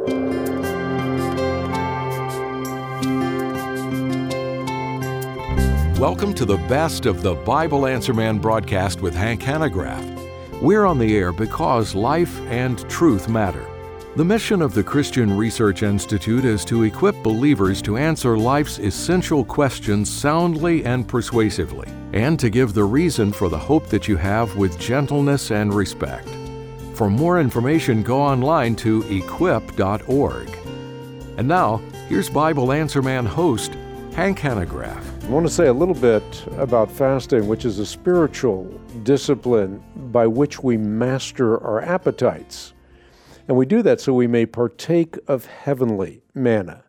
Welcome to the best of the Bible Answer Man broadcast with Hank Hanegraaff. We're on the air because life and truth matter. The mission of the Christian Research Institute is to equip believers to answer life's essential questions soundly and persuasively, and to give the reason for the hope that you have with gentleness and respect. For more information, go online to equip.org. And now, here's Bible Answer Man host, Hank Hanegraaff. I want to say a little bit about fasting, which is a spiritual discipline by which we master our appetites. And we do that so we may partake of heavenly manna.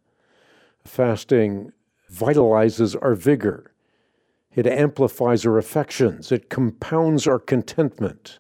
Fasting vitalizes our vigor. It amplifies our affections. It compounds our contentment.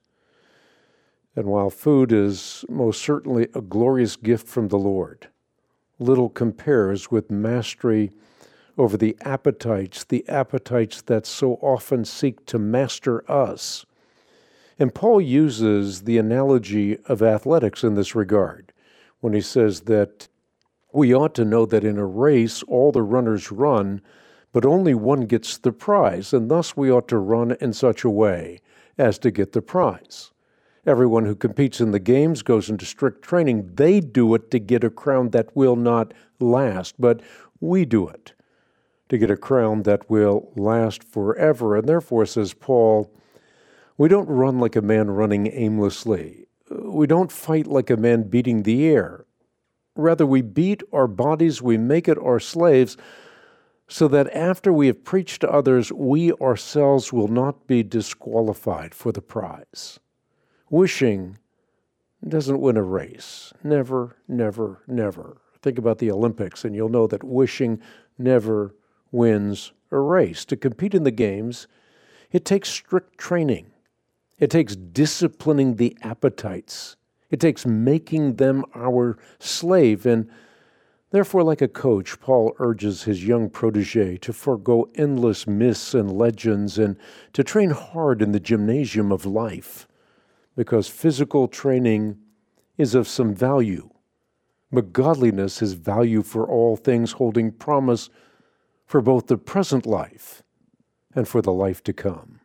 And while food is most certainly a glorious gift from the Lord, little compares with mastery over the appetites that so often seek to master us. And Paul uses the analogy of athletics in this regard when he says that we ought to know that in a race all the runners run, but only one gets the prize, and thus we ought to run in such a way as to get the prize. Everyone who competes in the games goes into strict training. They do it to get a crown that will not last, but we do it to get a crown that will last forever. And therefore, says Paul, we don't run like a man running aimlessly. We don't fight like a man beating the air. Rather, we beat our bodies, we make it our slaves, so that after we have preached to others, we ourselves will not be disqualified for the prize. Wishing doesn't win a race. Never, never, never. Think about the Olympics, and you'll know that wishing never wins a race. To compete in the games, it takes strict training. It takes disciplining the appetites. It takes making them our slave. And therefore, like a coach, Paul urges his young protege to forego endless myths and legends and to train hard in the gymnasium of life, because physical training is of some value, but godliness is value for all things, holding promise for both the present life and for the life to come.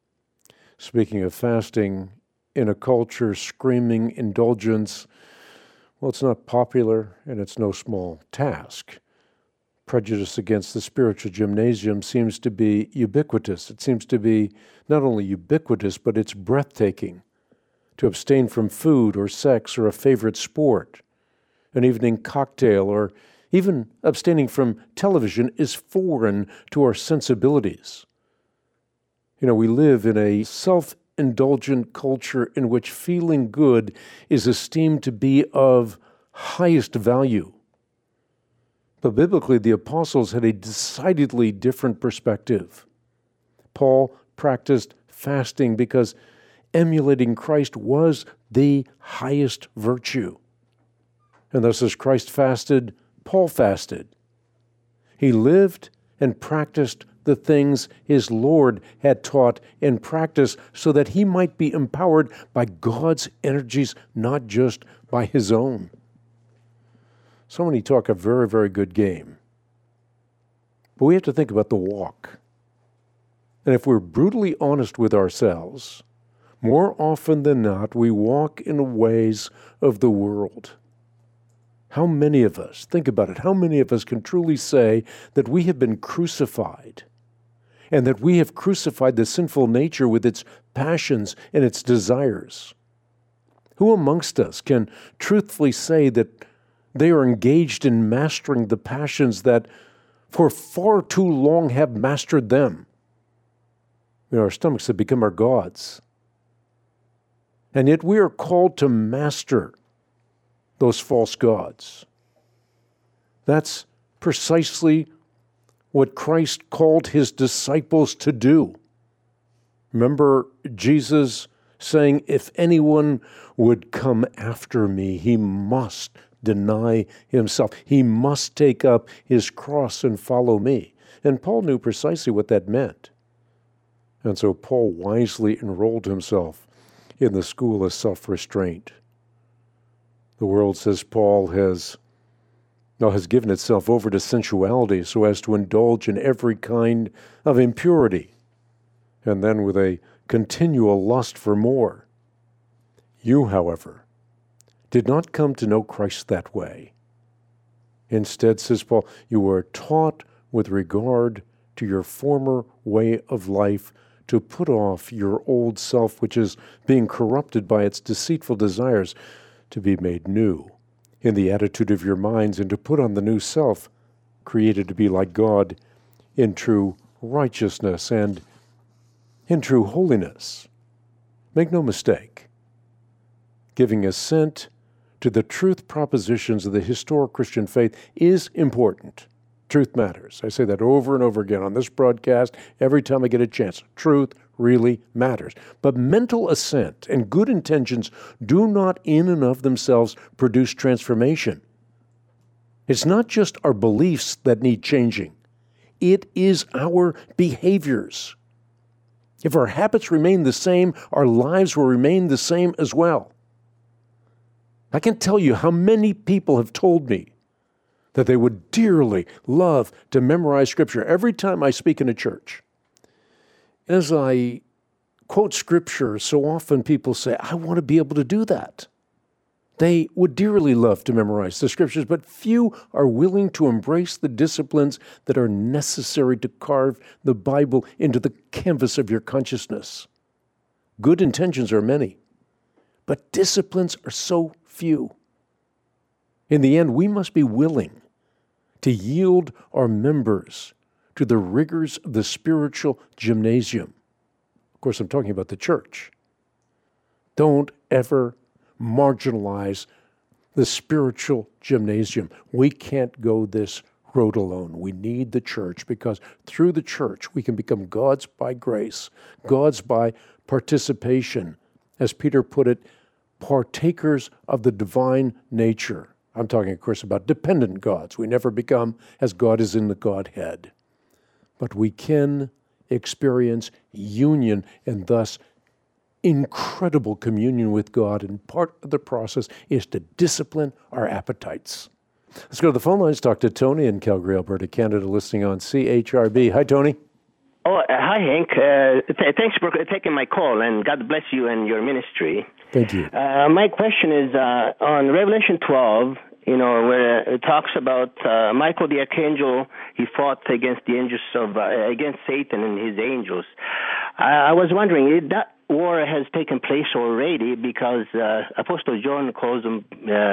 Speaking of fasting, in a culture screaming indulgence, well, it's not popular and it's no small task. Prejudice against the spiritual gymnasium seems to be ubiquitous. It seems to be not only ubiquitous, but it's breathtaking. To abstain from food or sex or a favorite sport, an evening cocktail, or even abstaining from television is foreign to our sensibilities. We live in a self-indulgent culture in which feeling good is esteemed to be of highest value. But biblically, the apostles had a decidedly different perspective. Paul practiced fasting because emulating Christ was the highest virtue. And thus, as Christ fasted, Paul fasted. He lived and practiced the things his Lord had taught in practice so that he might be empowered by God's energies, not just by his own. So many talk a very, very good game. But we have to think about the walk. And if we're brutally honest with ourselves, more often than not, we walk in ways of the world. How many of us, think about it, how many of us can truly say that we have been crucified and that we have crucified the sinful nature with its passions and its desires? Who amongst us can truthfully say that they are engaged in mastering the passions that for far too long have mastered them? Our stomachs have become our gods. And yet we are called to master those false gods. That's precisely what Christ called his disciples to do. Remember Jesus saying, if anyone would come after me, he must deny himself. He must take up his cross and follow me. And Paul knew precisely what that meant. And so Paul wisely enrolled himself in the school of self-restraint. The world, says Paul, has given itself over to sensuality so as to indulge in every kind of impurity, and then with a continual lust for more. You, however, did not come to know Christ that way. Instead, says Paul, you were taught with regard to your former way of life to put off your old self, which is being corrupted by its deceitful desires, to be made new in the attitude of your minds, and to put on the new self, created to be like God in true righteousness and in true holiness. Make no mistake, giving assent to the truth propositions of the historic Christian faith is important. Truth matters. I say that over and over again on this broadcast every time I get a chance. Truth really matters. But mental assent and good intentions do not in and of themselves produce transformation. It's not just our beliefs that need changing. It is our behaviors. If our habits remain the same, our lives will remain the same as well. I can't tell you how many people have told me that they would dearly love to memorize Scripture every time I speak in a church. As I quote Scripture, so often people say, I want to be able to do that. They would dearly love to memorize the Scriptures, but few are willing to embrace the disciplines that are necessary to carve the Bible into the canvas of your consciousness. Good intentions are many, but disciplines are so few. In the end, we must be willing to yield our members to the rigors of the spiritual gymnasium. Of course, I'm talking about the church. Don't ever marginalize the spiritual gymnasium. We can't go this road alone. We need the church, because through the church we can become God's by grace, God's by participation. As Peter put it, partakers of the divine nature. I'm talking, of course, about dependent gods. We never become as God is in the Godhead. But we can experience union and thus incredible communion with God. And part of the process is to discipline our appetites. Let's go to the phone lines, talk to Tony in Calgary, Alberta, Canada, listening on CHRB. Hi, Tony. Oh, hi, Hank. Thanks for taking my call, and God bless you and your ministry. Thank you. My question is on Revelation 12, where it talks about Michael the archangel. He fought against the angels against Satan and his angels. I was wondering if that war has taken place already, because Apostle John calls him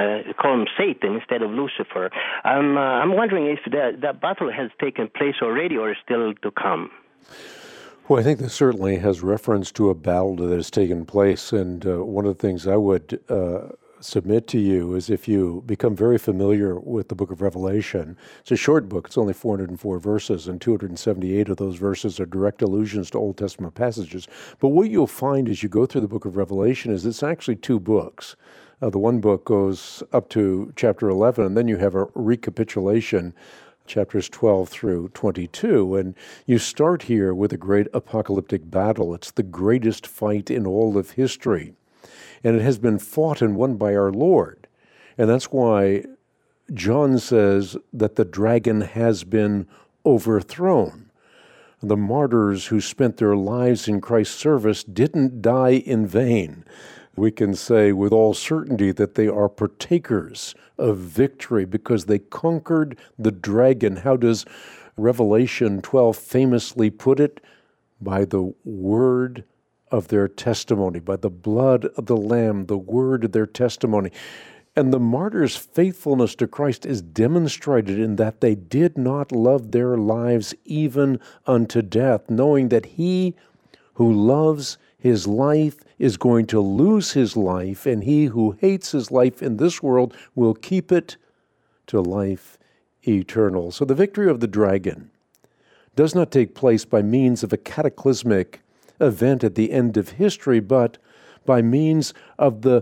Satan instead of Lucifer. I'm wondering if that battle has taken place already or is still to come. Well, I think this certainly has reference to a battle that has taken place, and one of the things I would submit to you is, if you become very familiar with the book of Revelation, it's a short book, it's only 404 verses, and 278 of those verses are direct allusions to Old Testament passages. But what you'll find as you go through the book of Revelation is it's actually two books. The one book goes up to chapter 11, and then you have a recapitulation, chapters 12 through 22, and you start here with a great apocalyptic battle. It's the greatest fight in all of history, and it has been fought and won by our Lord. And that's why John says that the dragon has been overthrown. The martyrs who spent their lives in Christ's service didn't die in vain. We can say with all certainty that they are partakers of victory because they conquered the dragon. How does Revelation 12 famously put it? By the word of their testimony, by the blood of the Lamb, the word of their testimony. And the martyrs' faithfulness to Christ is demonstrated in that they did not love their lives even unto death, knowing that he who loves his life is going to lose his life, and he who hates his life in this world will keep it to life eternal. So the victory of the dragon does not take place by means of a cataclysmic event at the end of history, but by means of the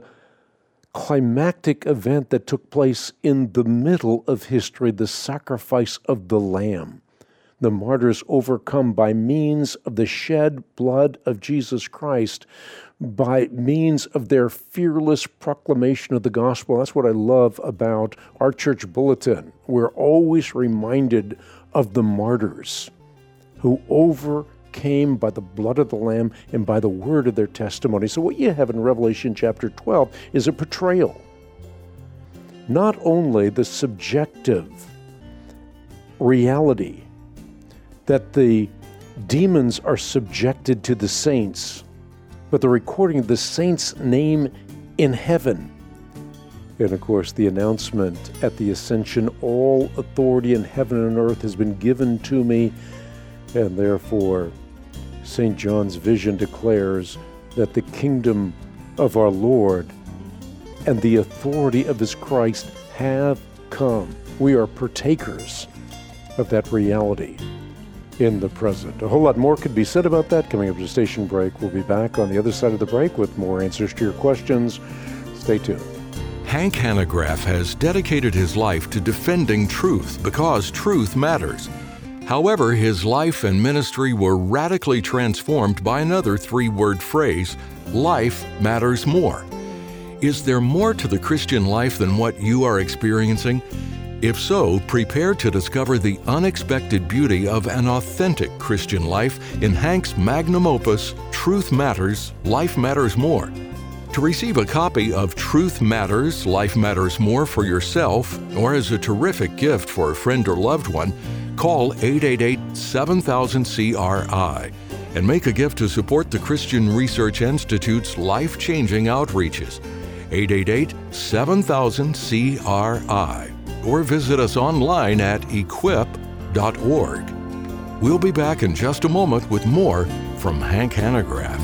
climactic event that took place in the middle of history, the sacrifice of the Lamb. The martyrs overcome by means of the shed blood of Jesus Christ, by means of their fearless proclamation of the gospel. That's what I love about our church bulletin. We're always reminded of the martyrs who overcame by the blood of the Lamb and by the word of their testimony. So what you have in Revelation chapter 12 is a portrayal. Not only the subjective reality that the demons are subjected to the saints, but the recording of the saints' name in heaven. And of course, the announcement at the ascension, all authority in heaven and earth has been given to me, and therefore St. John's vision declares that the kingdom of our Lord and the authority of his Christ have come. We are partakers of that reality in the present. A whole lot more could be said about that. Coming up to station break, we'll be back on the other side of the break with more answers to your questions. Stay tuned. Hank Hanegraaff has dedicated his life to defending truth because truth matters. However, his life and ministry were radically transformed by another three-word phrase, life matters more. Is there more to the Christian life than what you are experiencing? If so, prepare to discover the unexpected beauty of an authentic Christian life in Hank's magnum opus, Truth Matters, Life Matters More. To receive a copy of Truth Matters, Life Matters More for yourself, or as a terrific gift for a friend or loved one, call 888-7000-CRI and make a gift to support the Christian Research Institute's life-changing outreaches. 888-7000-CRI. Or visit us online at equip.org. We'll be back in just a moment with more from Hank Hanegraaff.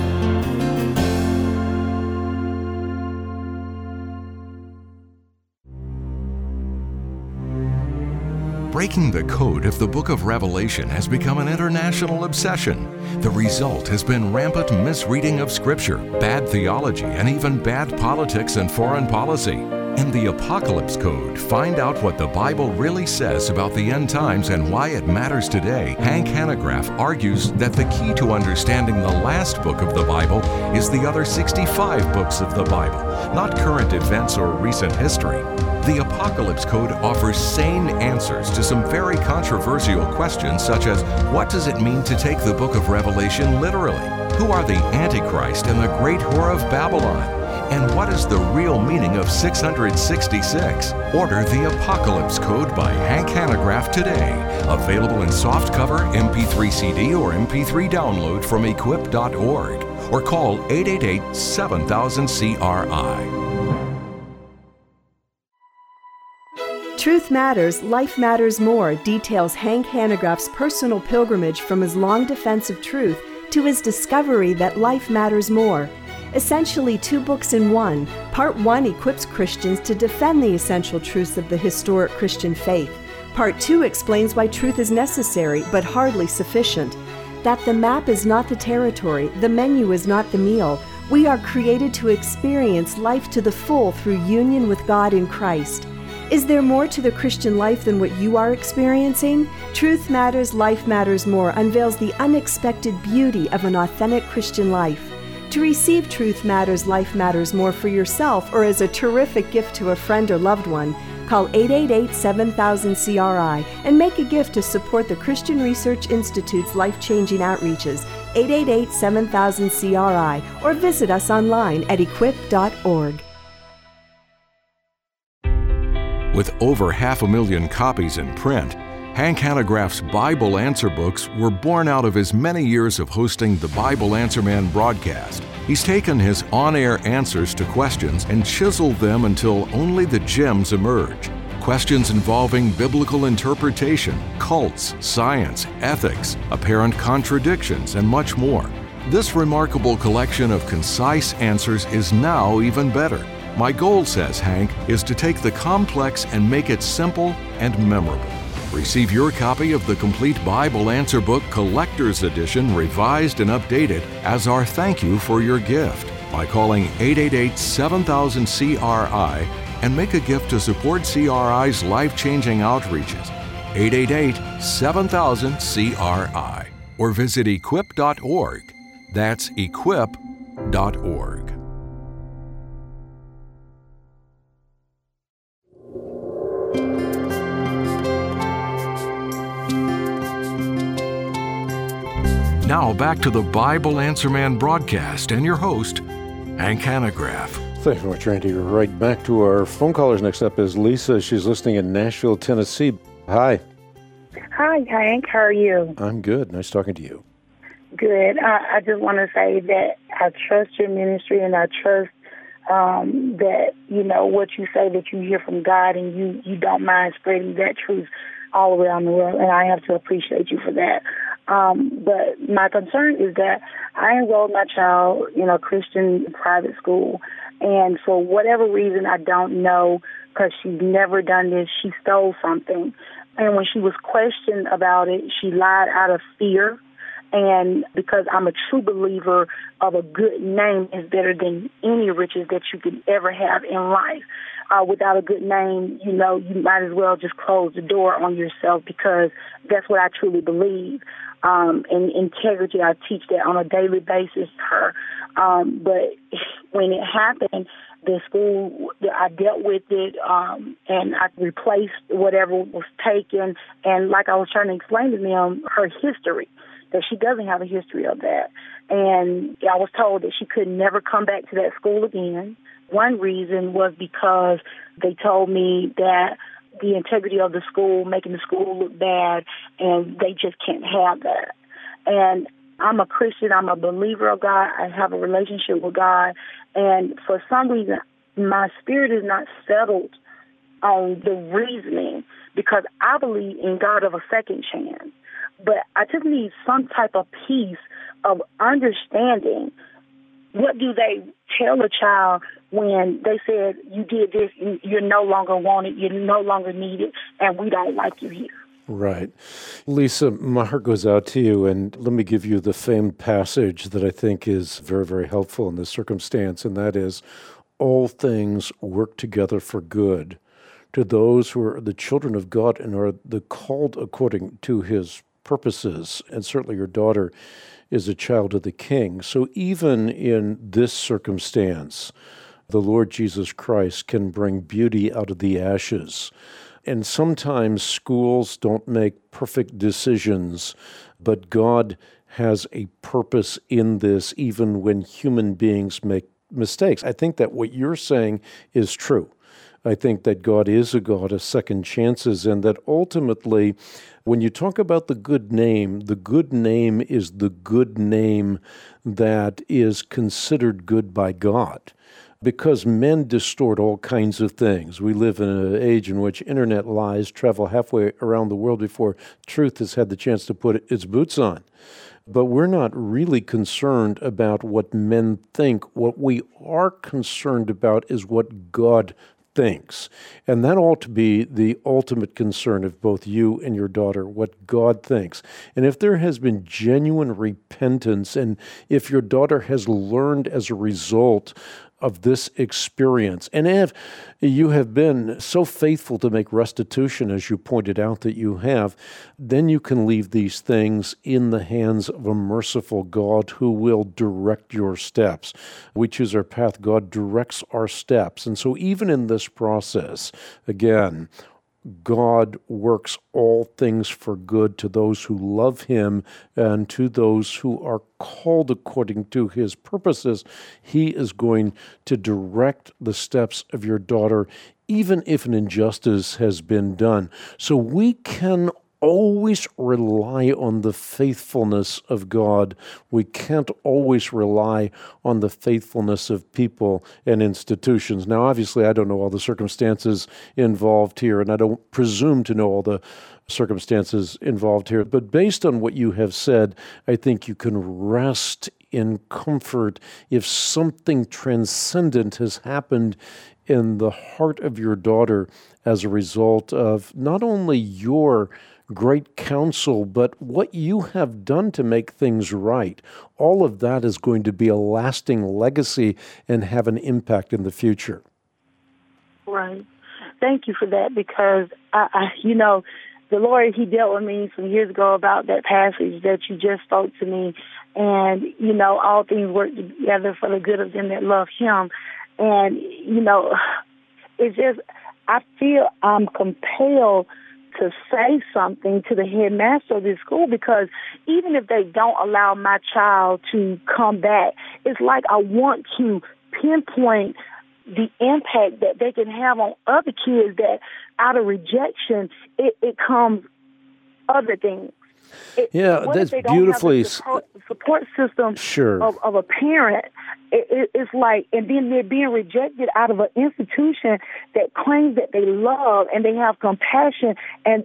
Breaking the code of the book of Revelation has become an international obsession. The result has been rampant misreading of Scripture, bad theology, and even bad politics and foreign policy. In the Apocalypse Code, find out what the Bible really says about the end times and why it matters today. Hank Hanegraaff argues that the key to understanding the last book of the Bible is the other 65 books of the Bible, not current events or recent history. The Apocalypse Code offers sane answers to some very controversial questions, such as, what does it mean to take the book of Revelation literally? Who are the Antichrist and the great whore of Babylon? And what is the real meaning of 666? Order the Apocalypse Code by Hank Hanegraaff today. Available in softcover, MP3 CD, or MP3 download from equip.org. Or call 888-7000-CRI. Truth Matters, Life Matters More details Hank Hanegraaff's personal pilgrimage from his long defense of truth to his discovery that life matters more. Essentially 2 books in one. Part 1 equips Christians to defend the essential truths of the historic Christian faith. Part 2 explains why truth is necessary, but hardly sufficient. That the map is not the territory, the menu is not the meal. We are created to experience life to the full through union with God in Christ. Is there more to the Christian life than what you are experiencing? Truth Matters, Life Matters More unveils the unexpected beauty of an authentic Christian life. To receive Truth Matters, Life Matters More for yourself or as a terrific gift to a friend or loved one, call 888-7000-CRI and make a gift to support the Christian Research Institute's life-changing outreaches, 888-7000-CRI, or visit us online at equip.org. With over 500,000 copies in print, Hank Hanegraaff's Bible Answer books were born out of his many years of hosting the Bible Answer Man broadcast. He's taken his on-air answers to questions and chiseled them until only the gems emerge. Questions involving biblical interpretation, cults, science, ethics, apparent contradictions, and much more. This remarkable collection of concise answers is now even better. My goal, says Hank, is to take the complex and make it simple and memorable. Receive your copy of the complete Bible Answer Book Collector's Edition, revised and updated, as our thank you for your gift by calling 888-7000-CRI and make a gift to support CRI's life-changing outreaches. 888-7000-CRI, or visit equip.org. That's equip.org. Now back to the Bible Answer Man broadcast and your host, Hank Hanegraaff. Thank you very much, Randy. Right back to our phone callers. Next up is Lisa. She's listening in Nashville, Tennessee. Hi. Hi, Hank. How are you? I'm good. Nice talking to you. Good. I just want to say that I trust your ministry, and I trust that, what you say, that you hear from God, and you don't mind spreading that truth all around the world, and I have to appreciate you for that. But my concern is that I enrolled my child in a Christian private school, and for whatever reason, I don't know, because she's never done this, she stole something. And when she was questioned about it, she lied out of fear. And because I'm a true believer of a good name is better than any riches that you could ever have in life. Without a good name, you might as well just close the door on yourself, because that's what I truly believe. And integrity, I teach that on a daily basis to her. But when it happened, the school, I dealt with it, and I replaced whatever was taken. And like I was trying to explain to them, her history, that she doesn't have a history of that. And I was told that she could never come back to that school again. One reason was because they told me that the integrity of the school, making the school look bad, and they just can't have that. And I'm a Christian. I'm a believer of God. I have a relationship with God. And for some reason, my spirit is not settled on the reasoning, because I believe in God of a second chance. But I just need some type of piece of understanding. What do they tell a child when they said, you did this, you're no longer wanted, you're no longer needed, and we don't like you here? Right. Lisa, my heart goes out to you, and let me give you the famed passage that I think is very, very helpful in this circumstance, and that is, all things work together for good to those who are the children of God and are the called according to his purposes. And certainly your daughter is a child of the King. So even in this circumstance, the Lord Jesus Christ can bring beauty out of the ashes. And sometimes schools don't make perfect decisions, but God has a purpose in this even when human beings make mistakes. I think that what you're saying is true. I think that God is a God of second chances, and that ultimately, when you talk about the good name is the good name that is considered good by God. Because men distort all kinds of things. We live in an age in which internet lies travel halfway around the world before truth has had the chance to put its boots on. But we're not really concerned about what men think. What we are concerned about is what God thinks. And that ought to be the ultimate concern of both you and your daughter, what God thinks. And if there has been genuine repentance, and if your daughter has learned as a result of this experience, and if you have been so faithful to make restitution, as you pointed out that you have, then you can leave these things in the hands of a merciful God who will direct your steps. We choose our path. God directs our steps. And so even in this process, again, God works all things for good to those who love him and to those who are called according to his purposes. He is going to direct the steps of your daughter, even if an injustice has been done. So we can always rely on the faithfulness of God. We can't always rely on the faithfulness of people and institutions. Now, obviously, I don't know all the circumstances involved here, and I don't presume to know all the circumstances involved here. But based on what you have said, I think you can rest in comfort if something transcendent has happened in the heart of your daughter as a result of not only your great counsel, but what you have done to make things right. All of that is going to be a lasting legacy and have an impact in the future. Right. Thank you for that, because, the Lord, He dealt with me some years ago about that passage that you just spoke to me. And, all things work together for the good of them that love Him. And, it's just, I feel I'm compelled to say something to the headmaster of this school, because even if they don't allow my child to come back, it's like I want to pinpoint the impact that they can have on other kids, that out of rejection, it comes other things. That's beautifully support system sure. of a parent. It's like, and then they're being rejected out of an institution that claims that they love and they have compassion. And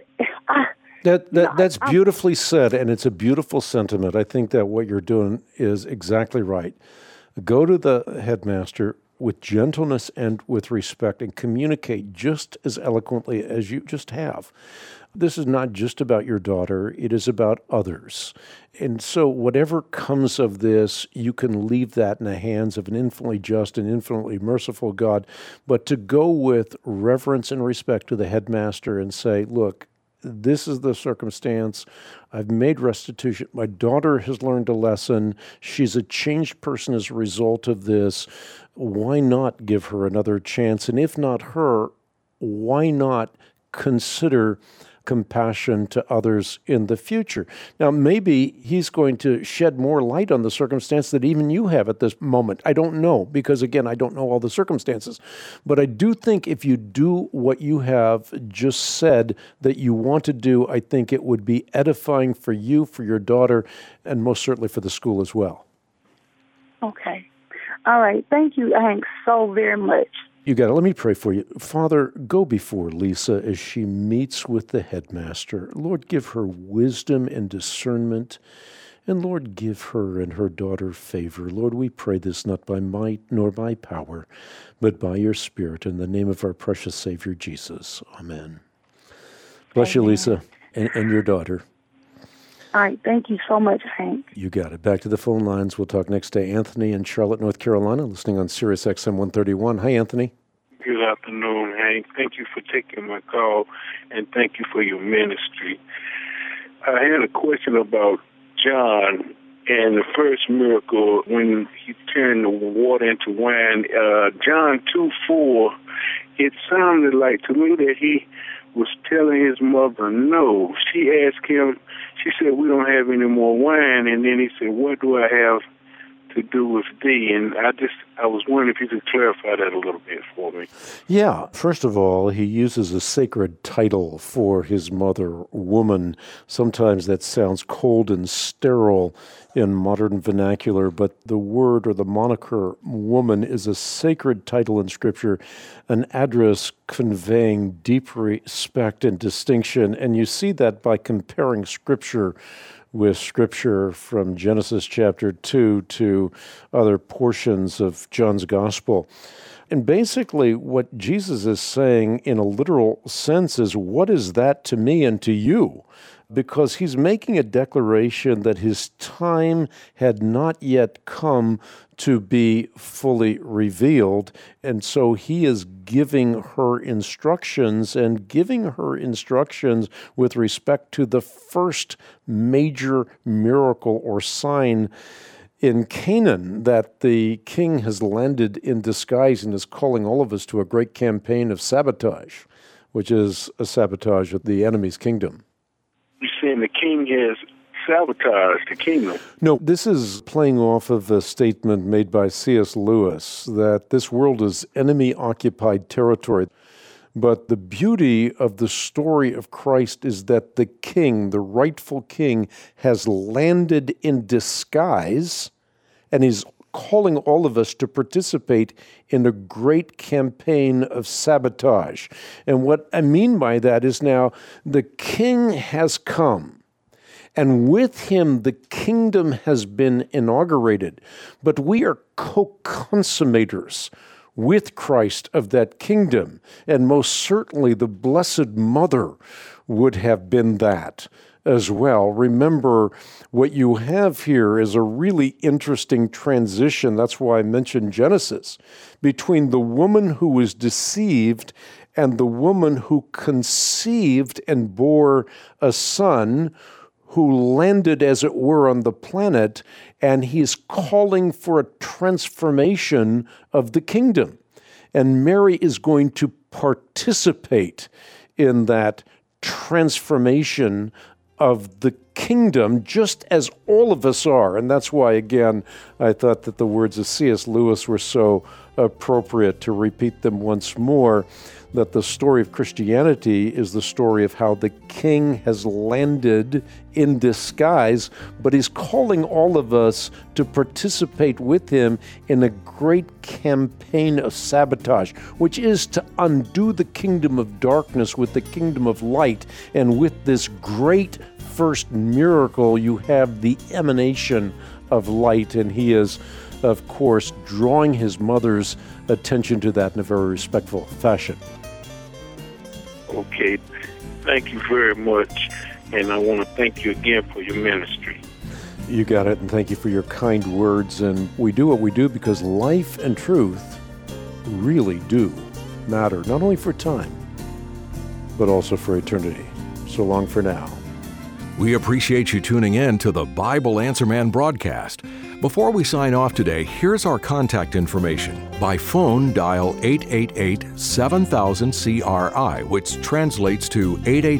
that's beautifully said, and it's a beautiful sentiment. I think that what you're doing is exactly right. Go to the headmaster with gentleness and with respect, and communicate just as eloquently as you just have. This is not just about your daughter, it is about others. And so whatever comes of this, you can leave that in the hands of an infinitely just and infinitely merciful God. But to go with reverence and respect to the headmaster and say, look, this is the circumstance. I've made restitution. My daughter has learned a lesson. She's a changed person as a result of this. Why not give her another chance? And if not her, why not consider compassion to others in the future? Now, maybe he's going to shed more light on the circumstance that even you have at this moment. I don't know, because again, I don't know all the circumstances. But I do think if you do what you have just said that you want to do, I think it would be edifying for you, for your daughter, and most certainly for the school as well. Okay. All right. Thank you, Hank, so very much. You got it. Let me pray for you. Father, go before Lisa as she meets with the headmaster. Lord, give her wisdom and discernment. And Lord, give her and her daughter favor. Lord, we pray this not by might nor by power, but by your Spirit, in the name of our precious Savior, Jesus. Amen. Bless you, Lisa, and your daughter. All right. Thank you so much, Hank. You got it. Back to the phone lines. We'll talk next to Anthony in Charlotte, North Carolina, listening on Sirius XM 131. Hi, Anthony. Good afternoon, Hank. Thank you for taking my call, and thank you for your ministry. I had a question about John and the first miracle when he turned the water into wine. John 2:4, it sounded like to me that he was telling his mother no. She asked him, she said, we don't have any more wine. And then he said, what do I have to do with thee? And I was wondering if you could clarify that a little bit for me. Yeah. First of all, he uses a sacred title for his mother, woman. Sometimes that sounds cold and sterile in modern vernacular, but the word or the moniker woman is a sacred title in Scripture, an address conveying deep respect and distinction. And you see that by comparing Scripture with Scripture from Genesis chapter 2 to other portions of John's Gospel. And basically what Jesus is saying in a literal sense is, what is that to me and to you? Because he's making a declaration that his time had not yet come to be fully revealed. And so he is giving her instructions, and giving her instructions with respect to the first major miracle or sign in Canaan, that the king has landed in disguise and is calling all of us to a great campaign of sabotage, which is a sabotage of the enemy's kingdom. You're saying the king has sabotaged the kingdom? No, this is playing off of a statement made by C.S. Lewis that this world is enemy-occupied territory. But the beauty of the story of Christ is that the king, the rightful king, has landed in disguise, and he's calling all of us to participate in a great campaign of sabotage. And what I mean by that is now the king has come, and with him the kingdom has been inaugurated, but we are co-consummators with Christ of that kingdom, and most certainly the Blessed Mother would have been that as well. Remember, what you have here is a really interesting transition. That's why I mentioned Genesis, between the woman who was deceived and the woman who conceived and bore a son who landed, as it were, on the planet, and he's calling for a transformation of the kingdom. And Mary is going to participate in that transformation of the kingdom, just as all of us are. And that's why, again, I thought that the words of C.S. Lewis were so appropriate to repeat them once more, that the story of Christianity is the story of how the king has landed in disguise, but he's calling all of us to participate with him in a great campaign of sabotage, which is to undo the kingdom of darkness with the kingdom of light. And with this great first miracle, you have the emanation of light, and he is, of course, drawing his mother's attention to that in a very respectful fashion. Okay, thank you very much, and I want to thank you again for your ministry. You got it, and thank you for your kind words. And we do what we do because life and truth really do matter, not only for time, but also for eternity. So long for now. We appreciate you tuning in to the Bible Answer Man broadcast. Before we sign off today, here's our contact information. By phone, dial 888-7000-CRI, which translates to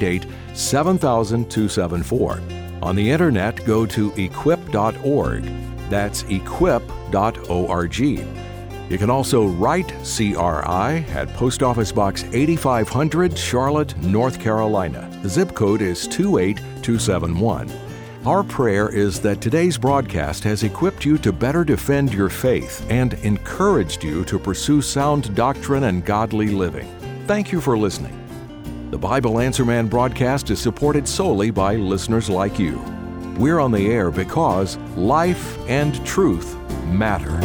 888-7000-274. On the internet, go to equip.org. That's equip.org. You can also write CRI at Post Office Box 8500, Charlotte, North Carolina. The zip code is 28271. Our prayer is that today's broadcast has equipped you to better defend your faith and encouraged you to pursue sound doctrine and godly living. Thank you for listening. The Bible Answer Man broadcast is supported solely by listeners like you. We're on the air because life and truth matter.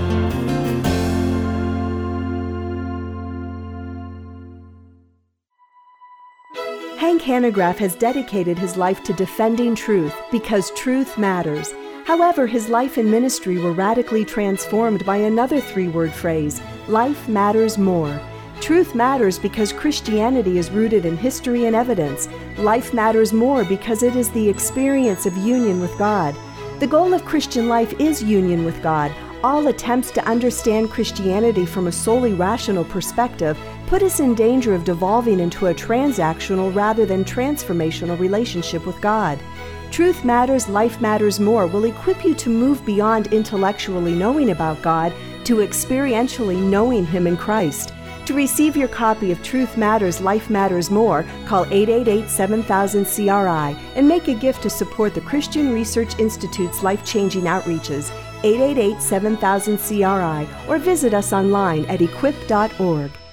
Hank Hanegraaff has dedicated his life to defending truth because truth matters. However, his life and ministry were radically transformed by another three-word phrase: life matters more. Truth matters because Christianity is rooted in history and evidence. Life matters more because it is the experience of union with God. The goal of Christian life is union with God. All attempts to understand Christianity from a solely rational perspective put us in danger of devolving into a transactional rather than transformational relationship with God. Truth Matters, Life Matters More will equip you to move beyond intellectually knowing about God to experientially knowing Him in Christ. To receive your copy of Truth Matters, Life Matters More, call 888-7000-CRI and make a gift to support the Christian Research Institute's life-changing outreaches, 888-7000-CRI, or visit us online at equip.org.